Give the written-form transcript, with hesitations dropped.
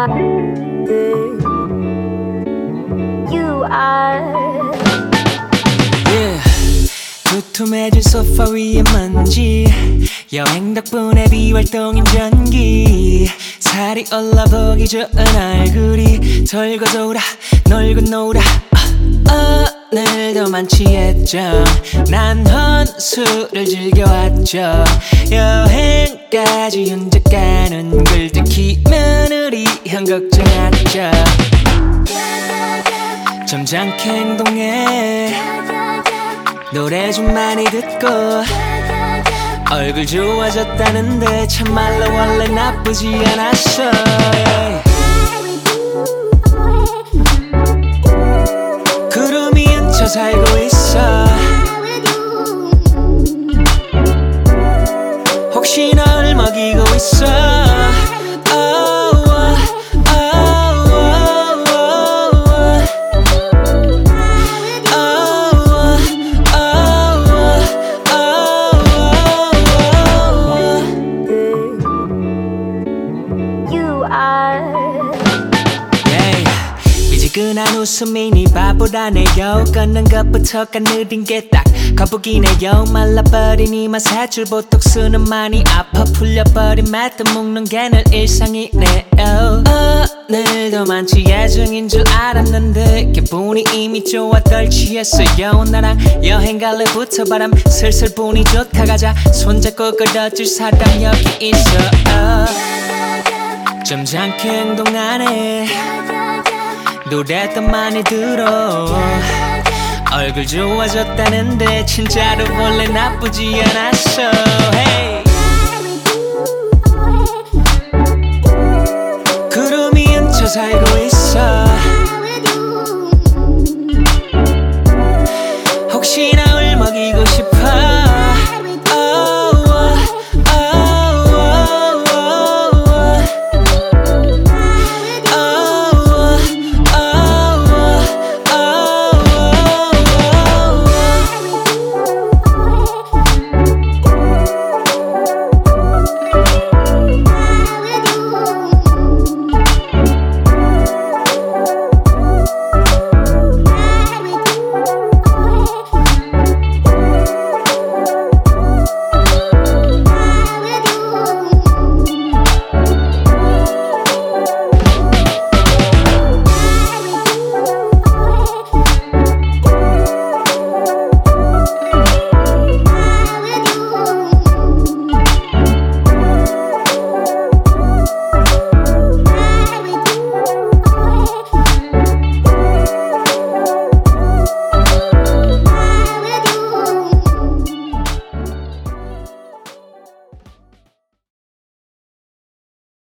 You are. 두툼해진 소파 위에 먼지 여행 덕분에 비활동인 전기 살이 올라보기 좋은 얼굴이 돌고 돌아 놀고 놀아 오늘도 만취했죠 난 혼술을 즐겨왔죠 여행까지 혼자 가는 걸 들키면 우리 형 걱정하죠 점잖게 행동해 노래 좀 많이 듣고 얼굴 좋아졌다는데 참말로 원래 나쁘지 않았어 구름이 얹혀 살고 있어 혹시 널 먹이고 있어 미지근한 웃음이 네 바보라네요 걷는 것부터가 느린 게 딱 거북이네요 말라버린 이마 살줄 보톡스는 많이 아파 풀려버린 맛도 먹는 게 늘 일상이네요 오늘도 만취해 중인 줄 알았는데 기분이 이미 좋아 덜 취했어요 나랑 여행 갈래부터 바람 슬슬 부니 좋다 가자 손잡고 끌어줄 사람 여기 있어 점잖게 행동하네 노래도 많이 들어 얼굴 좋아졌다는데 진짜로 원래 나쁘지 않았어 hey. 구름이 얹혀 살고 있어